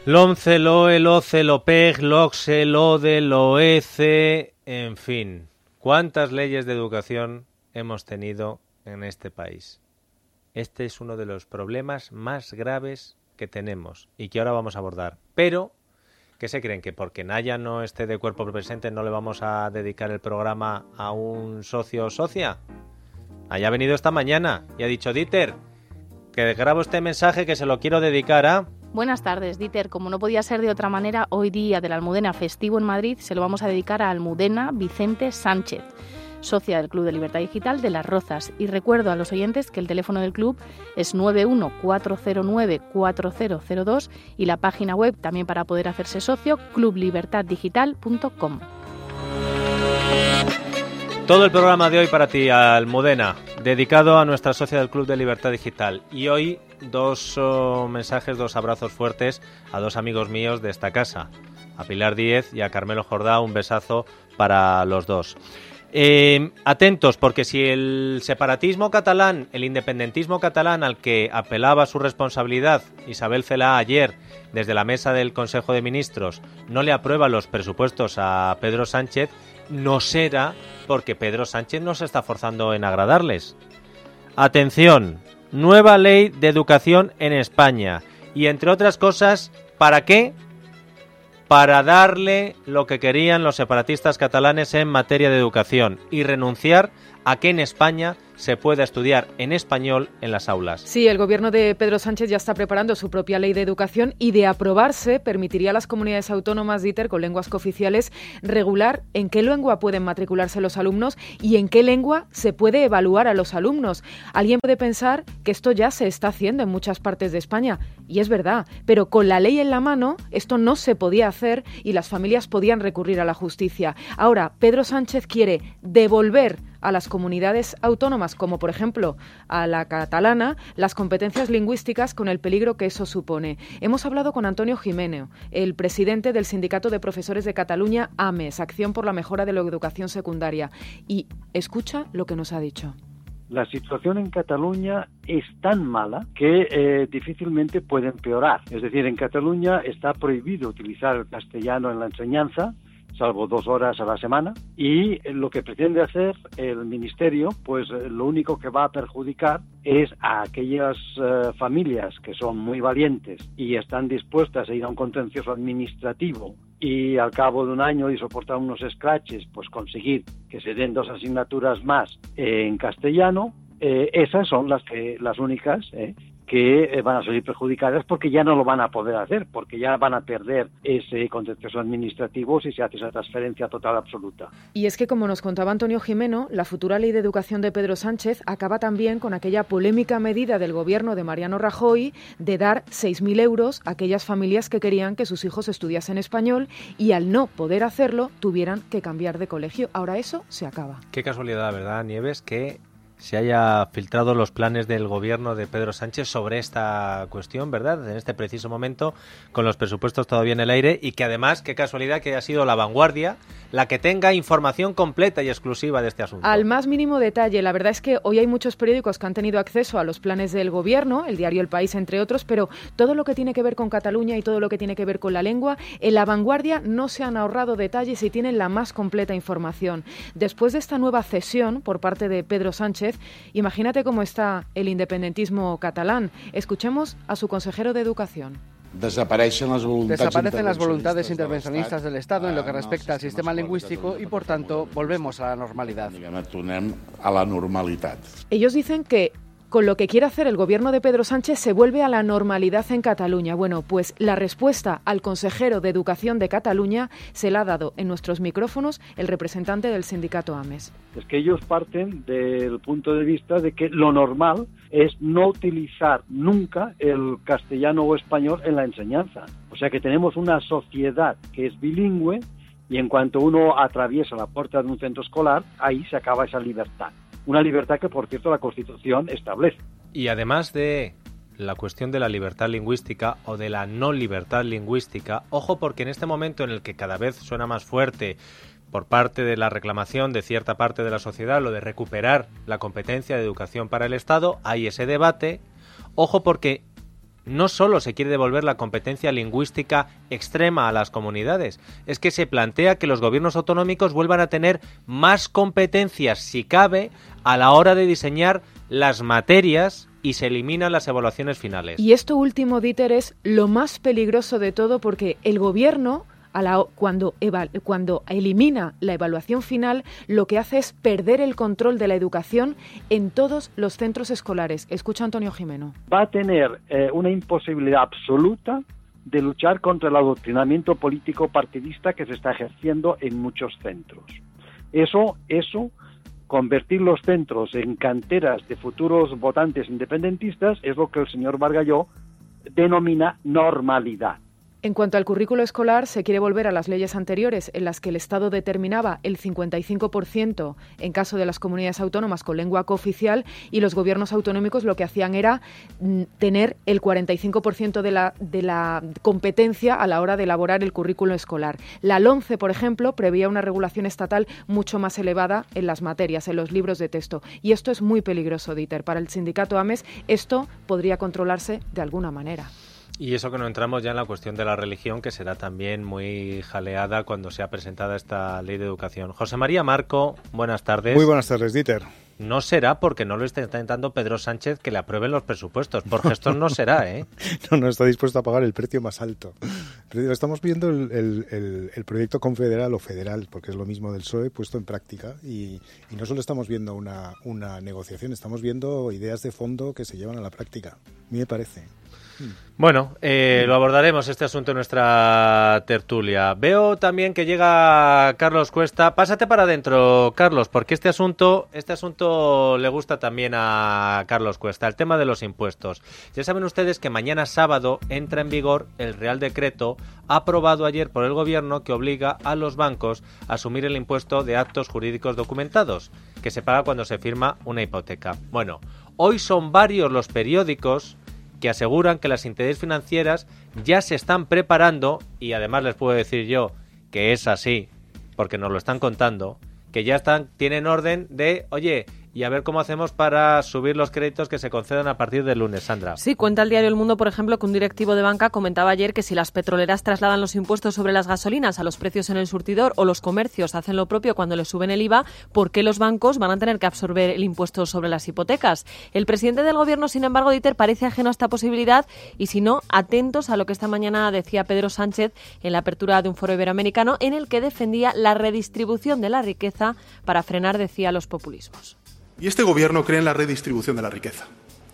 LOMCE, LOE, LOCE, LOPEG, LOCSE, LODE, LOECE, en fin. ¿Cuántas leyes de educación hemos tenido en este país? Este es uno de los problemas más graves que tenemos y que ahora vamos a abordar. Pero, ¿qué se creen? ¿Que porque Naya no esté de cuerpo presente no le vamos a dedicar el programa a un socio o socia? Naya ha venido esta mañana y ha dicho: Dieter, que grabo este mensaje que se lo quiero dedicar a... Buenas tardes, Dieter. Como no podía ser de otra manera, hoy día de la Almudena festivo en Madrid se lo vamos a dedicar a Almudena Vicente Sánchez, socia del Club de Libertad Digital de Las Rozas. Y recuerdo a los oyentes que el teléfono del club es 914094002 y la página web también para poder hacerse socio, clublibertaddigital.com. Todo el programa de hoy para ti, Almudena, dedicado a nuestra socia del Club de Libertad Digital. Y hoy dos mensajes, dos abrazos fuertes a dos amigos míos de esta casa, a Pilar Díez y a Carmelo Jordá. Un besazo para los dos. Atentos, porque si el separatismo catalán, el independentismo catalán al que apelaba su responsabilidad Isabel Celaá ayer desde la mesa del Consejo de Ministros no le aprueba los presupuestos a Pedro Sánchez, no será porque Pedro Sánchez no se está forzando en agradarles. Atención, nueva ley de educación en España y, entre otras cosas, ¿para qué? Para darle lo que querían los separatistas catalanes en materia de educación y renunciar a que en España se pueda estudiar en español en las aulas. Sí, el gobierno de Pedro Sánchez ya está preparando su propia ley de educación y, de aprobarse, permitiría a las comunidades autónomas, Dieter, con lenguas cooficiales, regular en qué lengua pueden matricularse los alumnos y en qué lengua se puede evaluar a los alumnos. Alguien puede pensar que esto ya se está haciendo en muchas partes de España, y es verdad, pero con la ley en la mano esto no se podía hacer y las familias podían recurrir a la justicia. Ahora, Pedro Sánchez quiere devolver a las comunidades autónomas, como por ejemplo a la catalana, las competencias lingüísticas, con el peligro que eso supone. Hemos hablado con Antonio Gimeno, el presidente del Sindicato de Profesores de Cataluña, AMES, Acción por la Mejora de la Educación Secundaria, y escucha lo que nos ha dicho. La situación en Cataluña es tan mala que difícilmente puede empeorar. Es decir, en Cataluña está prohibido utilizar el castellano en la enseñanza, salvo 2 horas a la semana, y lo que pretende hacer el Ministerio, pues lo único que va a perjudicar es a aquellas familias que son muy valientes y están dispuestas a ir a un contencioso administrativo y al cabo de un año y soportar unos escraches, pues conseguir que se den 2 asignaturas más en castellano. Esas son las únicas que van a salir perjudicadas, porque ya no lo van a poder hacer, porque ya van a perder ese contencioso administrativo si se hace esa transferencia total absoluta. Y es que, como nos contaba Antonio Gimeno, la futura ley de educación de Pedro Sánchez acaba también con aquella polémica medida del gobierno de Mariano Rajoy de dar 6.000 euros a aquellas familias que querían que sus hijos estudiasen español y, al no poder hacerlo, tuvieran que cambiar de colegio. Ahora eso se acaba. Qué casualidad, ¿verdad, Nieves?, que se haya filtrado los planes del gobierno de Pedro Sánchez sobre esta cuestión, ¿verdad?, en este preciso momento, con los presupuestos todavía en el aire, y que además, qué casualidad que haya sido La Vanguardia la que tenga información completa y exclusiva de este asunto. Al más mínimo detalle. La verdad es que hoy hay muchos periódicos que han tenido acceso a los planes del gobierno, el diario El País, entre otros, pero todo lo que tiene que ver con Cataluña y todo lo que tiene que ver con la lengua, en La Vanguardia no se han ahorrado detalles y tienen la más completa información. Después de esta nueva cesión por parte de Pedro Sánchez, imagínate cómo está el independentismo catalán. Escuchemos a su consejero de Educación. Desaparecen las voluntades intervencionistas del Estado en lo que respecta al sistema lingüístico y, por tanto, volvemos a la normalidad. Ellos dicen que con lo que quiere hacer el gobierno de Pedro Sánchez se vuelve a la normalidad en Cataluña. Bueno, pues la respuesta al consejero de Educación de Cataluña se la ha dado en nuestros micrófonos el representante del sindicato AMES. Es que ellos parten del punto de vista de que lo normal es no utilizar nunca el castellano o español en la enseñanza. O sea que tenemos una sociedad que es bilingüe y en cuanto uno atraviesa la puerta de un centro escolar, ahí se acaba esa libertad. Una libertad que, por cierto, la Constitución establece. Y además de la cuestión de la libertad lingüística o de la no libertad lingüística, ojo, porque en este momento en el que cada vez suena más fuerte por parte de la reclamación de cierta parte de la sociedad lo de recuperar la competencia de educación para el Estado, hay ese debate. Ojo, porque no solo se quiere devolver la competencia lingüística extrema a las comunidades, es que se plantea que los gobiernos autonómicos vuelvan a tener más competencias, si cabe, a la hora de diseñar las materias y se eliminan las evaluaciones finales. Y esto último, Dieter, es lo más peligroso de todo, porque el gobierno, cuando elimina la evaluación final, lo que hace es perder el control de la educación en todos los centros escolares. Escucha Antonio Gimeno. Va a tener una imposibilidad absoluta de luchar contra el adoctrinamiento político partidista que se está ejerciendo en muchos centros. Eso, convertir los centros en canteras de futuros votantes independentistas, es lo que el señor Bargalló denomina normalidad. En cuanto al currículo escolar, se quiere volver a las leyes anteriores en las que el Estado determinaba el 55% en caso de las comunidades autónomas con lengua cooficial, y los gobiernos autonómicos lo que hacían era tener el 45% de la competencia a la hora de elaborar el currículo escolar. La LOMCE, por ejemplo, preveía una regulación estatal mucho más elevada en las materias, en los libros de texto. Y esto es muy peligroso, Dieter. Para el sindicato AMES esto podría controlarse de alguna manera. Y eso que no entramos ya en la cuestión de la religión, que será también muy jaleada cuando sea presentada esta ley de educación. José María Marco, buenas tardes. Muy buenas tardes, Dieter. No será porque no lo está intentando Pedro Sánchez que le aprueben los presupuestos. Por gestos no será, ¿eh? No está dispuesto a pagar el precio más alto. Estamos viendo el proyecto confederal o federal, porque es lo mismo del PSOE, puesto en práctica. Y no solo estamos viendo una negociación, estamos viendo ideas de fondo que se llevan a la práctica. A mí me parece. Bueno, lo abordaremos este asunto en nuestra tertulia. Veo también que llega Carlos Cuesta. Pásate para adentro, Carlos, porque este asunto le gusta también a Carlos Cuesta, el tema de los impuestos. Ya saben ustedes que mañana sábado entra en vigor el Real Decreto aprobado ayer por el Gobierno que obliga a los bancos a asumir el impuesto de actos jurídicos documentados, que se paga cuando se firma una hipoteca. Bueno, hoy son varios los periódicos que aseguran que las entidades financieras ya se están preparando, y además les puedo decir yo que es así, porque nos lo están contando, que ya tienen orden de, oye, y a ver cómo hacemos para subir los créditos que se concedan a partir del lunes, Sandra. Sí, cuenta el diario El Mundo, por ejemplo, que un directivo de banca comentaba ayer que si las petroleras trasladan los impuestos sobre las gasolinas a los precios en el surtidor, o los comercios hacen lo propio cuando les suben el IVA, ¿por qué los bancos van a tener que absorber el impuesto sobre las hipotecas? El presidente del Gobierno, sin embargo, Dieter, parece ajeno a esta posibilidad, y si no, atentos a lo que esta mañana decía Pedro Sánchez en la apertura de un foro iberoamericano en el que defendía la redistribución de la riqueza para frenar, decía, los populismos. Y este Gobierno cree en la redistribución de la riqueza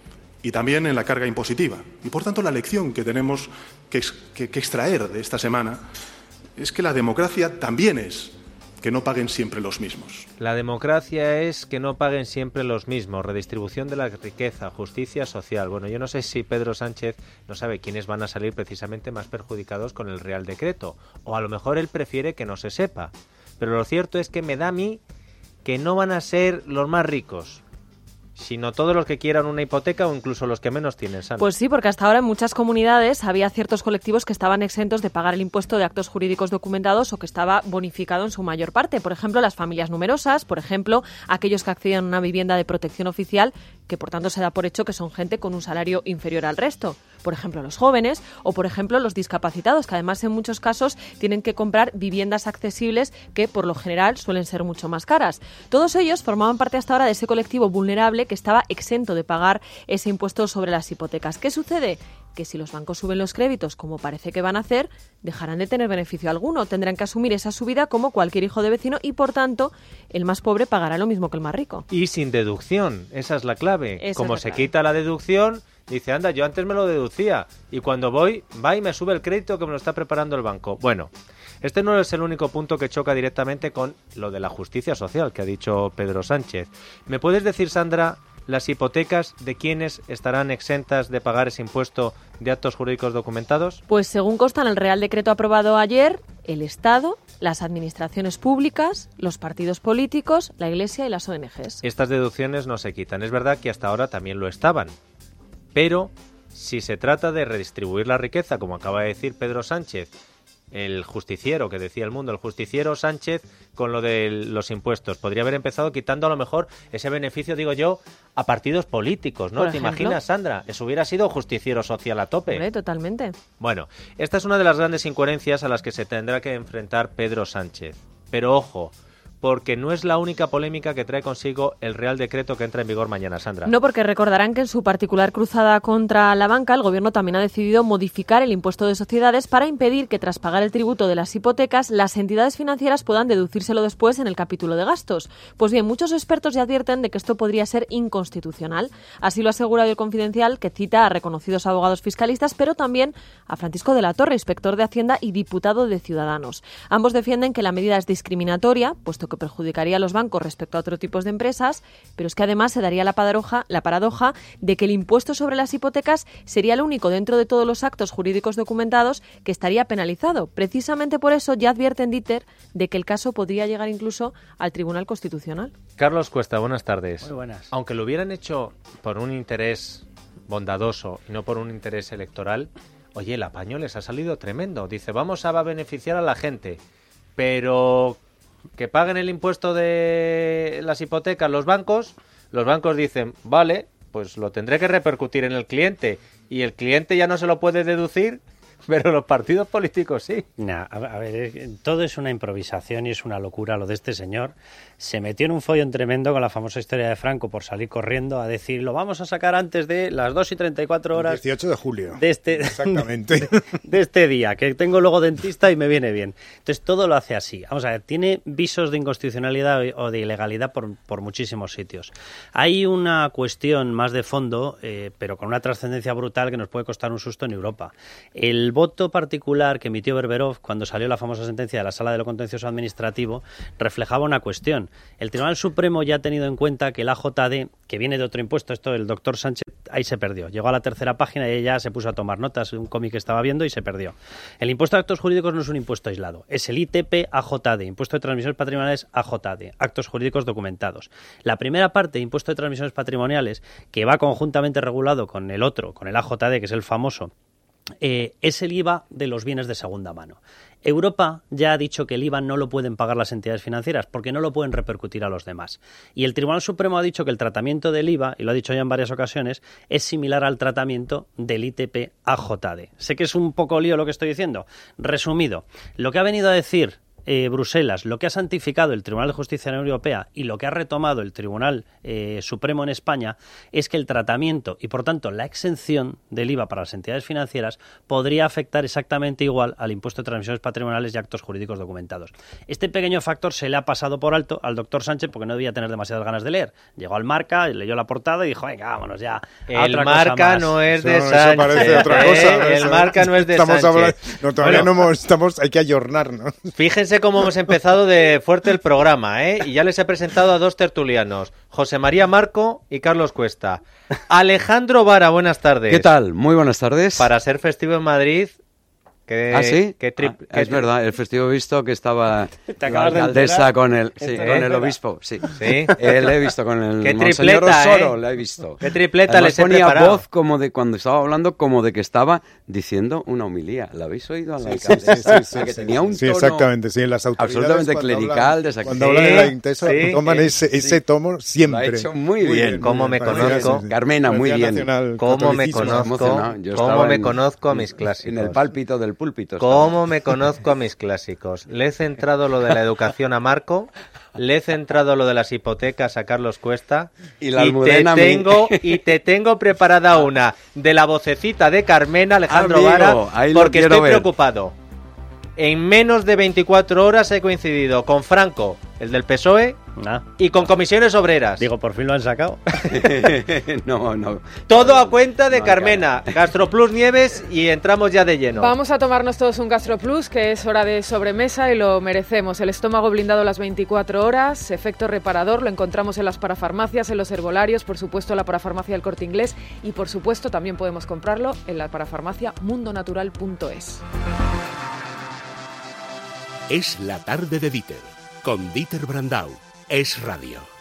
y también en la carga impositiva. Y, por tanto, la lección que tenemos que extraer de esta semana es que la democracia también es que no paguen siempre los mismos. La democracia es que no paguen siempre los mismos. Redistribución de la riqueza, justicia social. Bueno, yo no sé si Pedro Sánchez no sabe quiénes van a salir precisamente más perjudicados con el Real Decreto. O a lo mejor él prefiere que no se sepa. Pero lo cierto es que me da a mí que no van a ser los más ricos, sino todos los que quieran una hipoteca o incluso los que menos tienen, Sandra. Pues sí, porque hasta ahora en muchas comunidades había ciertos colectivos que estaban exentos de pagar el impuesto de actos jurídicos documentados, o que estaba bonificado en su mayor parte. Por ejemplo, las familias numerosas, por ejemplo, aquellos que accedían a una vivienda de protección oficial, que por tanto se da por hecho que son gente con un salario inferior al resto. Por ejemplo, los jóvenes, o por ejemplo los discapacitados, que además en muchos casos tienen que comprar viviendas accesibles que por lo general suelen ser mucho más caras. Todos ellos formaban parte hasta ahora de ese colectivo vulnerable que estaba exento de pagar ese impuesto sobre las hipotecas. ¿Qué sucede? Que si los bancos suben los créditos, como parece que van a hacer, dejarán de tener beneficio alguno. Tendrán que asumir esa subida como cualquier hijo de vecino y, por tanto, el más pobre pagará lo mismo que el más rico. Y sin deducción, esa es la clave. Esa como es la se clave. Quita la deducción, dice, anda, yo antes me lo deducía, y cuando va y me sube el crédito que me lo está preparando el banco. Bueno, este no es el único punto que choca directamente con lo de la justicia social que ha dicho Pedro Sánchez. ¿Me puedes decir, Sandra, las hipotecas de quiénes estarán exentas de pagar ese impuesto de actos jurídicos documentados? Pues según consta en el Real Decreto aprobado ayer, el Estado, las administraciones públicas, los partidos políticos, la Iglesia y las ONGs. Estas deducciones no se quitan. Es verdad que hasta ahora también lo estaban. Pero si se trata de redistribuir la riqueza, como acaba de decir Pedro Sánchez, el justiciero, que decía El Mundo, el justiciero Sánchez con lo de los impuestos. Podría haber empezado quitando a lo mejor ese beneficio, digo yo, a partidos políticos, ¿no? ¿Te imaginas, Sandra? Eso hubiera sido justiciero social a tope. Hombre, totalmente. Bueno, esta es una de las grandes incoherencias a las que se tendrá que enfrentar Pedro Sánchez. Pero ojo, porque no es la única polémica que trae consigo el Real Decreto que entra en vigor mañana, Sandra. No, porque recordarán que en su particular cruzada contra la banca, el Gobierno también ha decidido modificar el impuesto de sociedades para impedir que, tras pagar el tributo de las hipotecas, las entidades financieras puedan deducírselo después en el capítulo de gastos. Pues bien, muchos expertos ya advierten de que esto podría ser inconstitucional. Así lo ha asegurado El Confidencial, que cita a reconocidos abogados fiscalistas, pero también a Francisco de la Torre, inspector de Hacienda y diputado de Ciudadanos. Ambos defienden que la medida es discriminatoria, puesto que perjudicaría a los bancos respecto a otros tipos de empresas, pero es que además se daría la paradoja de que el impuesto sobre las hipotecas sería el único dentro de todos los actos jurídicos documentados que estaría penalizado. Precisamente por eso ya advierten Dieter de que el caso podría llegar incluso al Tribunal Constitucional. Carlos Cuesta, buenas tardes. Muy buenas. Aunque lo hubieran hecho por un interés bondadoso y no por un interés electoral, oye, el apaño les ha salido tremendo. Dice, va a beneficiar a la gente, pero que paguen el impuesto de las hipotecas los bancos dicen, vale, pues lo tendré que repercutir en el cliente, y el cliente ya no se lo puede deducir, pero los partidos políticos sí. A ver, todo es una improvisación y es una locura lo de este señor. Se metió en un follón tremendo con la famosa historia de Franco por salir corriendo a decir, lo vamos a sacar antes de las 2:34 horas. El 18 de julio. Exactamente. De este día, que tengo luego dentista y me viene bien. Entonces todo lo hace así. Vamos a ver, tiene visos de inconstitucionalidad o de ilegalidad por muchísimos sitios. Hay una cuestión más de fondo, pero con una trascendencia brutal que nos puede costar un susto en Europa. El voto particular que emitió Berberov cuando salió la famosa sentencia de la Sala de lo Contencioso Administrativo reflejaba una cuestión. El Tribunal Supremo ya ha tenido en cuenta que el AJD, que viene de otro impuesto, esto el doctor Sánchez, ahí se perdió. Llegó a la tercera página y ella se puso a tomar notas, un cómic que estaba viendo, y se perdió. El impuesto de actos jurídicos no es un impuesto aislado, es el ITP AJD, impuesto de transmisiones patrimoniales AJD, actos jurídicos documentados. La primera parte, impuesto de transmisiones patrimoniales, que va conjuntamente regulado con el otro, con el AJD, que es el famoso, es el IVA de los bienes de segunda mano. Europa ya ha dicho que el IVA no lo pueden pagar las entidades financieras porque no lo pueden repercutir a los demás. Y el Tribunal Supremo ha dicho que el tratamiento del IVA, y lo ha dicho ya en varias ocasiones, es similar al tratamiento del ITP AJD. Sé que es un poco lío lo que estoy diciendo. Resumido, lo que ha venido a decir Bruselas, lo que ha santificado el Tribunal de Justicia de la Unión Europea y lo que ha retomado el Tribunal Supremo en España es que el tratamiento y, por tanto, la exención del IVA para las entidades financieras podría afectar exactamente igual al impuesto de transmisiones patrimoniales y actos jurídicos documentados. Este pequeño factor se le ha pasado por alto al doctor Sánchez porque no debía tener demasiadas ganas de leer. Llegó al Marca, leyó la portada y dijo, venga, vámonos ya. El Marca no es de Sánchez. Eso parece otra cosa. El Marca no es de Sánchez. No, todavía no estamos, hay que ayornarnos. Fíjense cómo hemos empezado de fuerte el programa, y ya les he presentado a dos tertulianos, José María Marco y Carlos Cuesta. Alejandro Vara, buenas tardes. ¿Qué tal? Muy buenas tardes. Para ser festivo en Madrid... ¿Sí? Es verdad, el festivo he visto que estaba la alcaldesa con el obispo, sí. Le he visto con el monseñor Osoro, le he visto. ¿Qué tripleta además les he ponía preparado? Voz como de cuando estaba hablando, como de que estaba diciendo una homilía. ¿La habéis oído a la alcaldesa? Sí, que tenía un tono exactamente, en las autoridades absolutamente clerical, cuando hablan de la intensa, toman ese tomo siempre. Lo ha hecho muy bien. ¿Cómo me conozco? Carmena, muy bien. ¿Cómo me conozco a mis clásicos? En el pálpito del púlpito. ¿Cómo me conozco a mis clásicos? Le he centrado lo de la educación a Marco, le he centrado lo de las hipotecas a Carlos Cuesta y te tengo preparada una de la vocecita de Carmena, Alejandro Vara, porque estoy preocupado. En menos de 24 horas he coincidido con Franco, el del PSOE, y con Comisiones Obreras. Digo, por fin lo han sacado. No. Todo a cuenta de Carmena, Gastroplus Nieves, y entramos ya de lleno. Vamos a tomarnos todos un Gastroplus, que es hora de sobremesa y lo merecemos. El estómago blindado las 24 horas, efecto reparador, lo encontramos en las parafarmacias, en los herbolarios, por supuesto la parafarmacia del Corte Inglés, y por supuesto también podemos comprarlo en la parafarmacia mundonatural.es. Es la tarde de Dieter, con Dieter Brandau. Es Radio.